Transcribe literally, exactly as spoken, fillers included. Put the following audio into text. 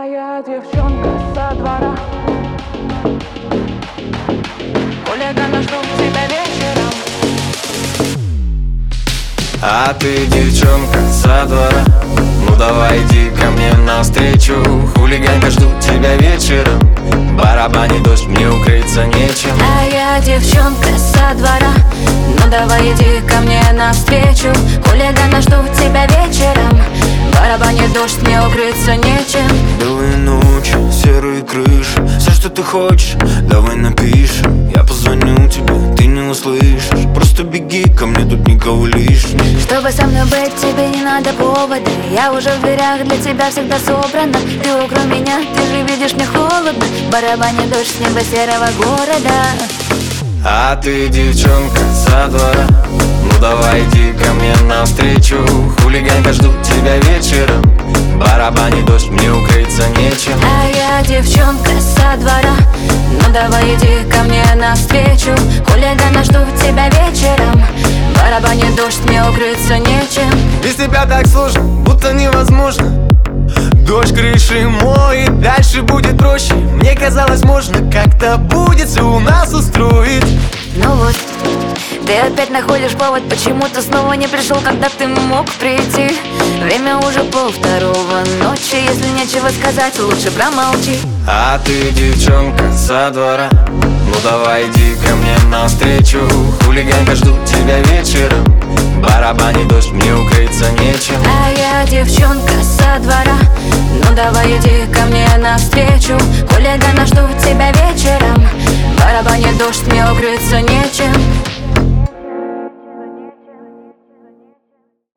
я девчонка со двора. Хулиганы ждут тебя вечером. А ты девчонка со двора, ну давай иди ко мне навстречу. Хулиганка, ждут тебя вечером. Барабанит дождь, мне укрыться нечем. А я девчонка со двора, ну давай иди ко мне навстречу. Хулиганы ждут тебя вечером. Барабанит дождь, мне укрыться нечем. Белые ночи, серые крыши, все, что ты хочешь, давай напишем. Я позвоню тебе, ты не услышишь. Просто беги ко мне, тут никого лишних. Чтобы со мной быть, тебе не надо повода. Я уже в дверях, для тебя всегда собрана. Ты около меня, ты же видишь, мне холодно. Барабанит дождь с неба серого города. А ты девчонка со двора, ну давай иди ко мне навстречу. Хулиганка, ждут тебя вечером. Барабанит дождь, мне укрыться нечем. А я девчонка со двора, ну давай иди ко мне навстречу. Хулиганы ждут тебя вечером. Барабанит дождь, мне укрыться нечем. Без тебя так сложно, будто невозможно. Дождь крыши моет, дальше будет проще. Мне казалось, можно как-то будет все у нас устроить. Ну вот, ты опять находишь повод, почему ты снова не пришел, когда ты мог прийти. Время уже полвторого ночи, если нечего сказать, лучше промолчи. А ты девчонка со двора, ну давай иди ко мне навстречу. Хулиганка, ждут тебя вечером. Барабанит дождь, мне укрыться нечем. А я девчонка со двора, ну давай иди ко мне навстречу. Хулиганы ждут тебя вечером. Барабанит дождь, мне укрыться нечем.